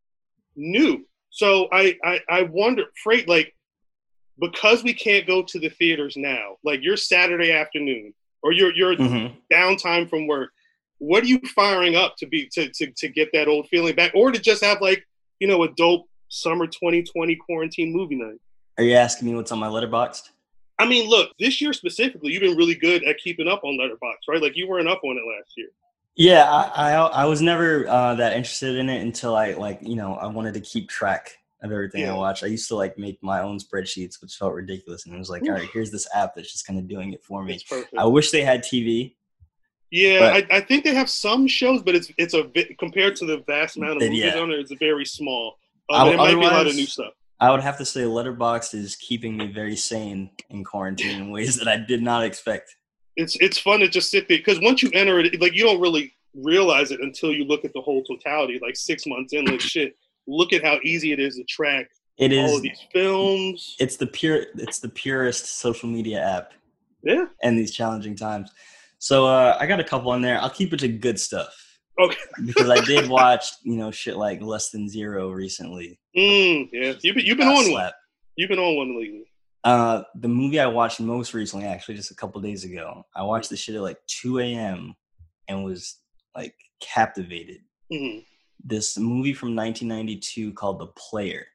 new?" So I, I, I wonder, Freight, like, because we can't go to the theaters now, like your Saturday afternoon or your your mm-hmm. downtime from work. What are you firing up to be to, to to get that old feeling back, or to just have like, you know, a dope summer twenty twenty quarantine movie night? Are you asking me what's on my Letterboxd? I mean, look, this year specifically, you've been really good at keeping up on Letterboxd, right? Like you weren't up on it last year. Yeah, I I, I was never uh, that interested in it until I like you know I wanted to keep track of everything yeah. I watched. I used to like make my own spreadsheets, which felt ridiculous, and it was like, Oof. all right, here's this app that's just kind of doing it for me. I wish they had T V. Yeah, I, I think they have some shows, but it's it's a compared to the vast amount of movies yeah. on there, it's very small. Um, it might be a lot of new stuff. I would have to say Letterboxd is keeping me very sane in quarantine in ways that I did not expect. It's it's fun to just sit there because once you enter it, like you don't really realize it until you look at the whole totality. Like six months in, like shit, look at how easy it is to track it is, all of these films. It's the pure, it's the purest social media app. Yeah, in these challenging times. So uh, I got a couple on there. I'll keep it to good stuff. Okay. Because I did watch, you know, shit like Less Than Zero recently. Mm, yeah, you've been, you've been on one. You've been on one lately. Uh, the movie I watched most recently, actually, just a couple days ago, I watched this shit at like two a.m. and was like captivated. Mm-hmm. This movie from nineteen ninety-two called The Player,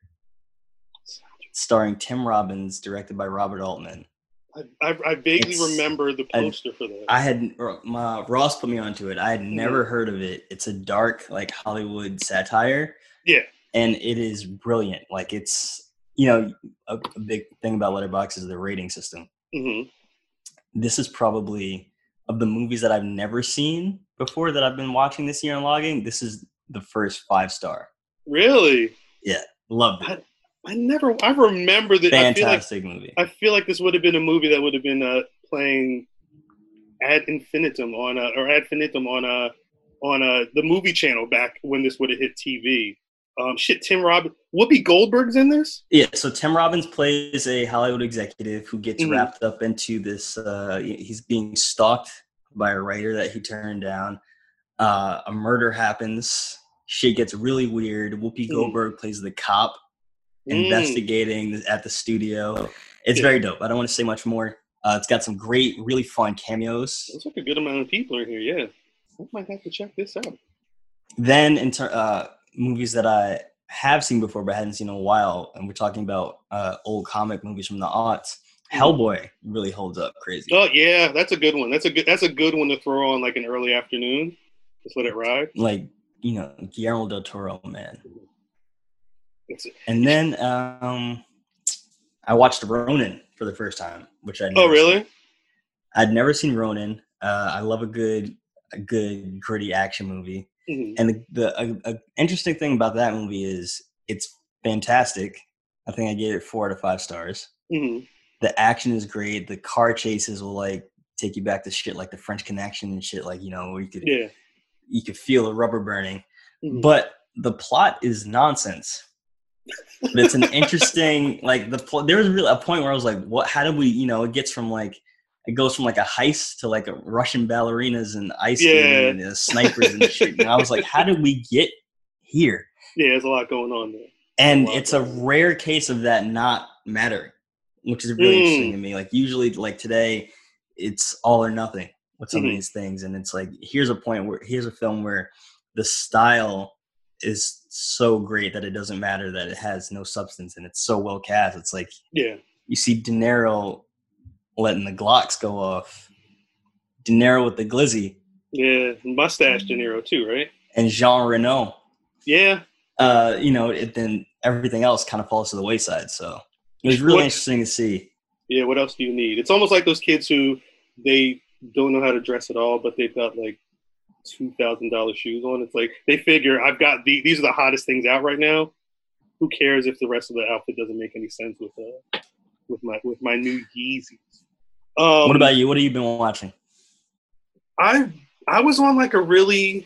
starring Tim Robbins, directed by Robert Altman. I, I vaguely it's, remember the poster I, for that. I had my, Ross put me onto it. I had never mm-hmm. heard of it. It's a dark, like Hollywood satire. Yeah, and it is brilliant. Like it's, you know, a, a big thing about Letterboxd is the rating system. Mm-hmm. This is probably of the movies that I've never seen before that I've been watching this year and logging. This is the first five star. Really? Yeah, loved it. I, I never. I remember that. Fantastic I feel like, movie. I feel like this would have been a movie that would have been uh, playing Ad Infinitum on uh, or Ad Infinitum on uh on uh the movie channel back when this would have hit T V. Um, shit, Tim Robbins, Whoopi Goldberg's in this. Yeah, so Tim Robbins plays a Hollywood executive who gets Mhm. wrapped up into this. Uh, he's being stalked by a writer that he turned down. Uh, a murder happens. Shit gets really weird. Whoopi Mhm. Goldberg plays the cop Mm. investigating at the studio. It's Yeah. very dope. I don't want to say much more. Uh, it's got some great, really fun cameos. Looks like a good amount of people are here. Yeah, I might have to check this out. Then in ter- uh, movies that I have seen before but hadn't seen in a while, and we're talking about uh, old comic movies from the aughts, Hellboy really holds up crazy. Oh yeah, that's a good one. That's a good. That's a good one to throw on like an early afternoon. Just let it ride. Like, you know, Guillermo del Toro, man. It's, And then um, I watched Ronin for the first time, which I oh really? Seen. I'd never seen Ronin. Uh, I love a good, a good gritty action movie. Mm-hmm. And the, the a, a interesting thing about that movie is it's fantastic. I think I gave it four out of five stars. Mm-hmm. The action is great. The car chases will like take you back to shit like the French Connection and shit, like, you know, where you could Yeah. you could feel the rubber burning. Mm-hmm. But the plot is nonsense. But it's an interesting like the pl- there was really a point where I was like, what? How do we? You know, it gets from like it goes from like a heist to like a Russian ballerinas and ice Yeah. skating and uh, snipers and shit. And I was like, how did we get here? Yeah, there's a lot going on there. And Wow. it's a rare case of that not mattering, which is really Mm. interesting to me. Like usually, like today, it's all or nothing with some Mhm. of these things. And it's like, here's a point where here's a film where the style is so great that it doesn't matter that it has no substance and it's so well cast. It's like Yeah. you see De Niro letting the Glocks go off, De Niro with the glizzy, Yeah. Mustache De Niro too, right? and Jean Reno. Yeah. Uh, you know, it, then everything else kind of falls to the wayside. So it was really What- interesting to see. Yeah. What else do you need? It's almost like those kids who they don't know how to dress at all, but they've got like two thousand dollar shoes on. It's like they figure I've got the, these are the hottest things out right now. Who cares if the rest of the outfit doesn't make any sense with uh with my with my new Yeezys? Um, What about you? What have you been watching? I I was on like a really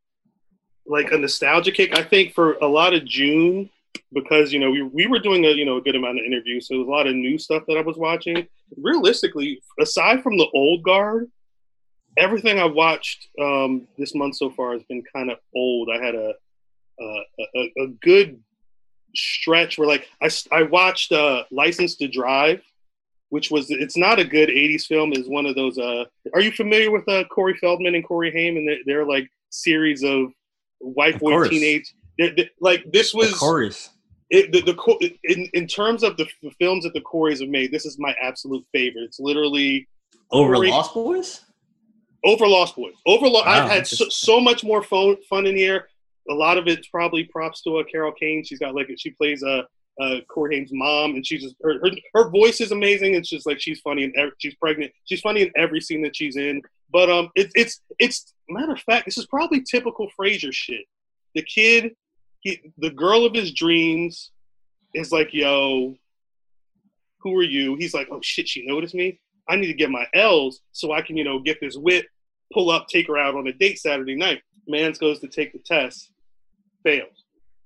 like a nostalgia kick. I think for a lot of June because you know we we were doing a you know a good amount of interviews, so there was a lot of new stuff that I was watching. Realistically, aside from the old guard, everything I watched um, this month so far has been kind of old. I had a a, a a good stretch where like I I watched uh, License to Drive, which was it's not a good eighties film. It's one of those. Uh, are you familiar with uh, Corey Feldman and Corey Haim and their, their like series of white Of boy course. teenage? They're, they're, like this was Of course. it, the, the in in terms of the, the films that the Coreys have made. This is my absolute favorite. It's literally Over Corey- Lost Boys? Over Lost Boys. Over Lo- Wow, I've had so, so much more fun, fun in here. A lot of it's probably props to uh, Carol Kane. She's got like she plays a uh, uh, Corey Haim's mom, and she just her, her her voice is amazing. It's just like she's funny and every, she's pregnant. She's funny in every scene that she's in. But um, it's it's it's matter of fact, this is probably typical Frasier shit. The kid, he, the girl of his dreams, is like, yo, who are you? He's like, oh shit, she noticed me. I need to get my L's so I can you know get this whip, pull up, take her out on a date Saturday night. Mans goes to take the test, fails,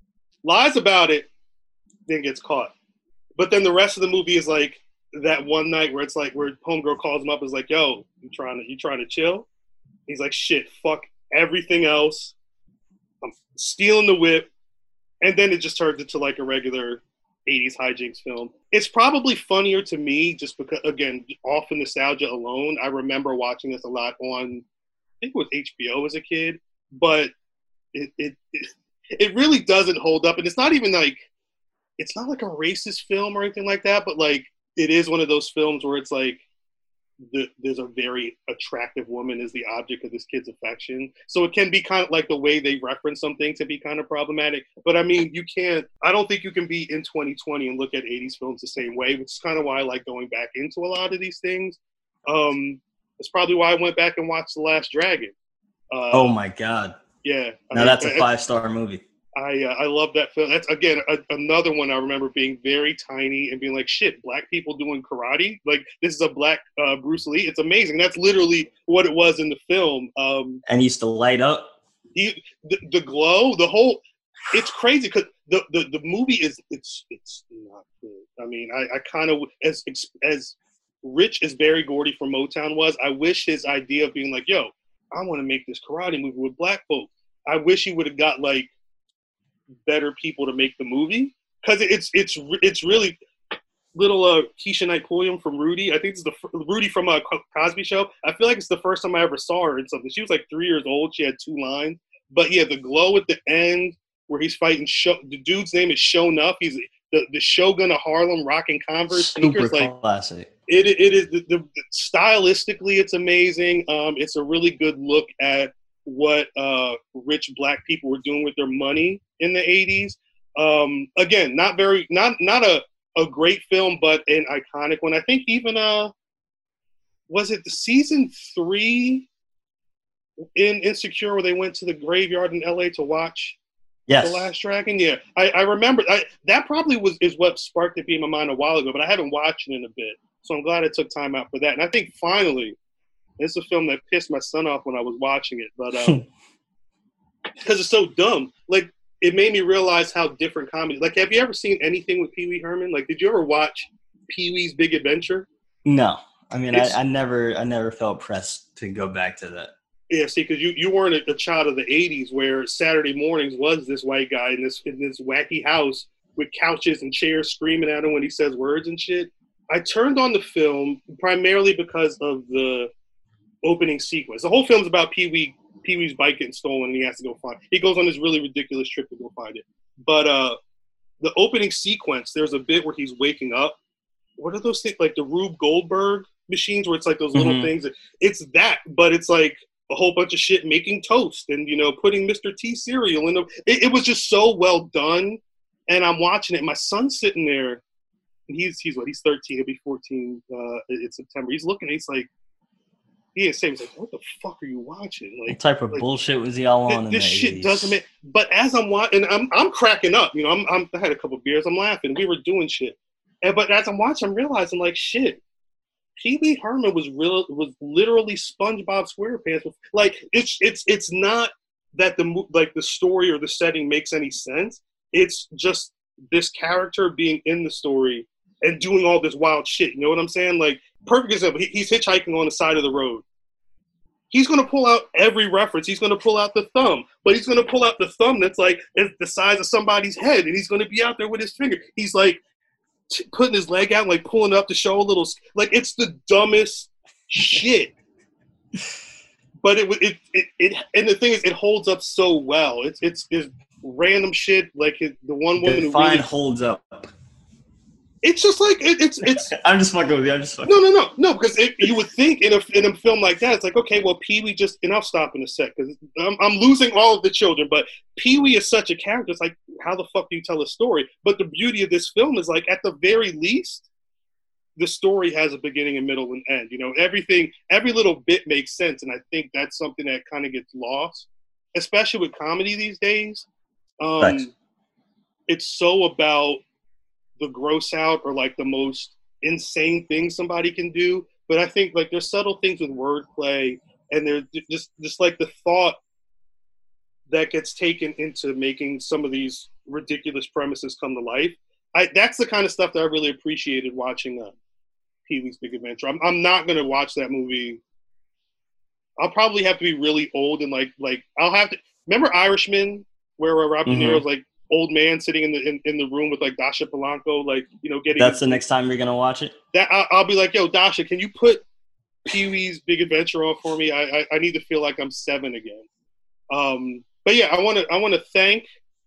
lies about it, then gets caught. But then the rest of the movie is like that one night where it's like where homegirl calls him up, is like, yo, you trying to you trying to chill? He's like, shit, fuck everything else. I'm stealing the whip. And then it just turns into like a regular eighties hijinks film. It's probably funnier to me just because, again, off of nostalgia alone. I remember watching this a lot on, I think it was H B O as a kid, but it it it, it really doesn't hold up. And it's not even like, it's not like a racist film or anything like that, but like it is one of those films where it's like the, there's a very attractive woman as the object of this kid's affection. So it can be kind of like the way they reference something to be kind of problematic. But I mean, you can't, I don't think you can be in twenty twenty and look at eighties films the same way, which is kind of why I like going back into a lot of these things. Um, it's probably why I went back and watched The Last Dragon. Uh, Oh my God. yeah. I Now mean, that's a and- five star movie. I uh, I love that film. That's again a, another one I remember being very tiny and being like, shit, black people doing karate. Like this is a black uh, Bruce Lee. It's amazing. That's literally what it was in the film. Um, and he used to light up. He the, the glow, the whole. It's crazy because the, the the movie is it's it's not good. I mean, I, I kind of as as rich as Barry Gordy from Motown was, I wish his idea of being like, yo, I want to make this karate movie with black folks. I wish he would have got like better people to make the movie because it's it's it's really little uh, Keisha Knight Pulliam from Rudy. I think it's the Rudy from uh, Cosby Show. I feel like it's the first time I ever saw her in something. She was like three years old. She had two lines, but yeah, the glow at the end where he's fighting. Show, the dude's name is Show Nuff. He's the, the Shogun of Harlem, rocking Converse sneakers. Super like classic. It it is the, the stylistically, it's amazing. Um, it's a really good look at what uh, rich black people were doing with their money in the eighties. Um, again, not very, not not a, a great film, but an iconic one. I think even uh, was it the season three in Insecure where they went to the graveyard in L A to watch yes. The Last Dragon? Yeah, I, I remember I, that probably was is what sparked it in my mind a while ago, but I haven't watched it in a bit, so I'm glad I took time out for that. And I think finally. It's a film that pissed my son off when I was watching it, but um, because it's so dumb. Like, it made me realize how different comedy. Like, have you ever seen anything with Pee Wee Herman? Like, did you ever watch Pee Wee's Big Adventure? No, I mean, I, I never, I never felt pressed to go back to that. Yeah, see, because you, you weren't a, a child of the eighties where Saturday mornings was this white guy in this in this wacky house with couches and chairs screaming at him when he says words and shit. I turned on the film primarily because of the opening sequence. The whole film's about Pee Wee, Pee Wee's bike getting stolen, and he has to go find it. He goes on this really ridiculous trip to go find it. But uh, the opening sequence, there's a bit where he's waking up. What are those things? Like the Rube Goldberg machines, where it's like those little mm-hmm. things. It's that, but it's like a whole bunch of shit making toast and, you know, putting Mister T cereal in them. It, it was just so well done. And I'm watching it. My son's sitting there, and he's he's what? He's thirteen. He'll be fourteen uh, in September. He's looking. He's like. He didn't say, he was like, what the fuck are you watching? Like, what type of like, bullshit was he all on? This, in this the shit eighties? Doesn't make. But as I'm watching, I'm I'm cracking up. You know, I'm, I'm I had a couple beers. I'm laughing. We were doing shit. And but as I'm watching, I'm realizing like shit. Pee Wee Herman was real was literally SpongeBob SquarePants. Like it's it's it's not that the like the story or the setting makes any sense. It's just this character being in the story and doing all this wild shit. You know what I'm saying? Like, perfect example, he, he's hitchhiking on the side of the road. He's going to pull out every reference. He's going to pull out the thumb, but he's going to pull out the thumb that's like the size of somebody's head, and he's going to be out there with his finger. He's like t- putting his leg out, like pulling up to show a little. Like, it's the dumbest shit. But it, it it it and the thing is, it holds up so well. It's it's, it's random shit like it, the one woman Define who really holds up. It's just like it, it's it's. I'm just fucking with you. I'm just fucking. No, no, no, no. Because it, you would think in a in a film like that, it's like, okay, well, Pee Wee just and I'll stop in a sec because I'm I'm losing all of the children. But Pee Wee is such a character. It's like, how the fuck do you tell a story? But the beauty of this film is like, at the very least, the story has a beginning, and middle, and end. You know, everything, every little bit makes sense, and I think that's something that kind of gets lost, especially with comedy these days. Um, right. It's so about the gross out or like the most insane thing somebody can do. But I think like there's subtle things with wordplay, and there's just just like the thought that gets taken into making some of these ridiculous premises come to life. I, that's the kind of stuff that I really appreciated watching uh, Pee Wee's Big Adventure. I'm, I'm not going to watch that movie. I'll probably have to be really old and like, like I'll have to remember Irishman, where Rob De Niro's mm-hmm. like old man sitting in the in, in the room with like Dasha Polanco, like, you know, getting. That's the next time you're going to watch it? That I'll, I'll be like, yo, Dasha, can you put Pee Wee's Big Adventure on for me? I, I, I need to feel like I'm seven again. Um, but yeah, I want to I want to thank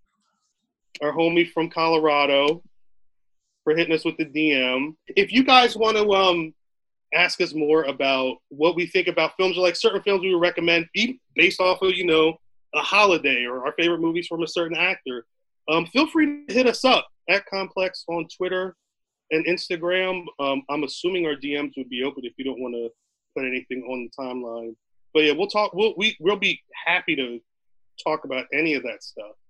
our homie from Colorado for hitting us with the D M. If you guys want to um, ask us more about what we think about films, or like certain films we would recommend, based off of, you know, a holiday or our favorite movies from a certain actor, um, feel free to hit us up at Complex on Twitter and Instagram. Um, I'm assuming our D Ms would be open if you don't want to put anything on the timeline. But yeah, we'll talk. We'll we, we'll be happy to talk about any of that stuff.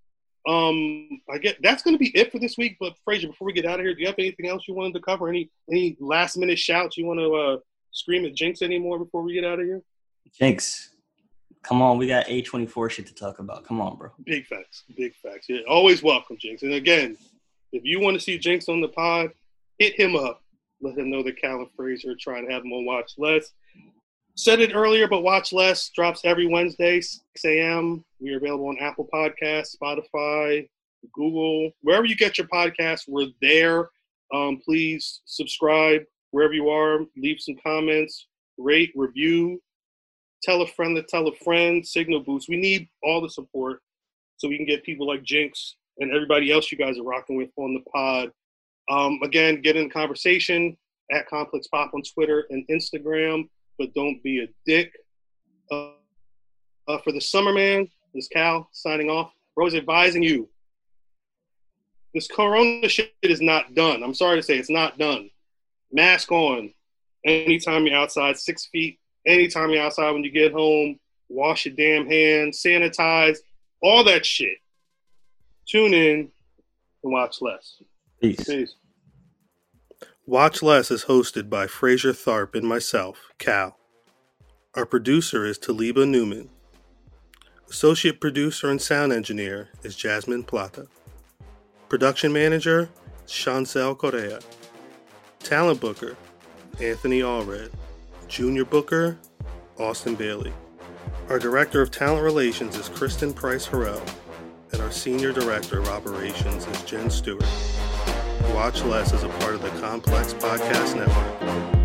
Um, I get that's going to be it for this week. But Frazier, before we get out of here, do you have anything else you wanted to cover? Any any last minute shouts you want to uh, scream at Jinx anymore before we get out of here? Jinx, come on, we got A twenty-four shit to talk about. Come on, bro. Big facts, big facts. Yeah, always welcome, Jinx. And again, if you want to see Jinx on the pod, hit him up. Let him know that Cal and Frazier are trying to have him on Watch Less. Said it earlier, but Watch Less drops every Wednesday, six a.m. We are available on Apple Podcasts, Spotify, Google, wherever you get your podcasts. We're there. Um, please subscribe wherever you are. Leave some comments, rate, review, tell a friend to tell a friend, signal boost. We need all the support so we can get people like Jinx and everybody else you guys are rocking with on the pod. Um, again, get in the conversation at Complex Pop on Twitter and Instagram. But don't be a dick. Uh, uh, for the summer, man, this Cal signing off. Rose advising you. This corona shit is not done. I'm sorry to say it's not done. Mask on. Anytime you're outside, six feet. Anytime you're outside when you get home, wash your damn hands, sanitize, all that shit. Tune in and watch less. Peace. Peace. Watch Less is hosted by Frazier Tharp and myself, Cal. Our producer is Taliba Newman. Associate producer and sound engineer is Jasmine Plata. Production manager is Chancel Correa. Talent booker, Anthony Allred. Junior booker, Austin Bailey. Our director of talent relations is Kristen Price Harrell. And our senior director of operations is Jen Stewart. Watch Less is a part of the Complex Podcast Network.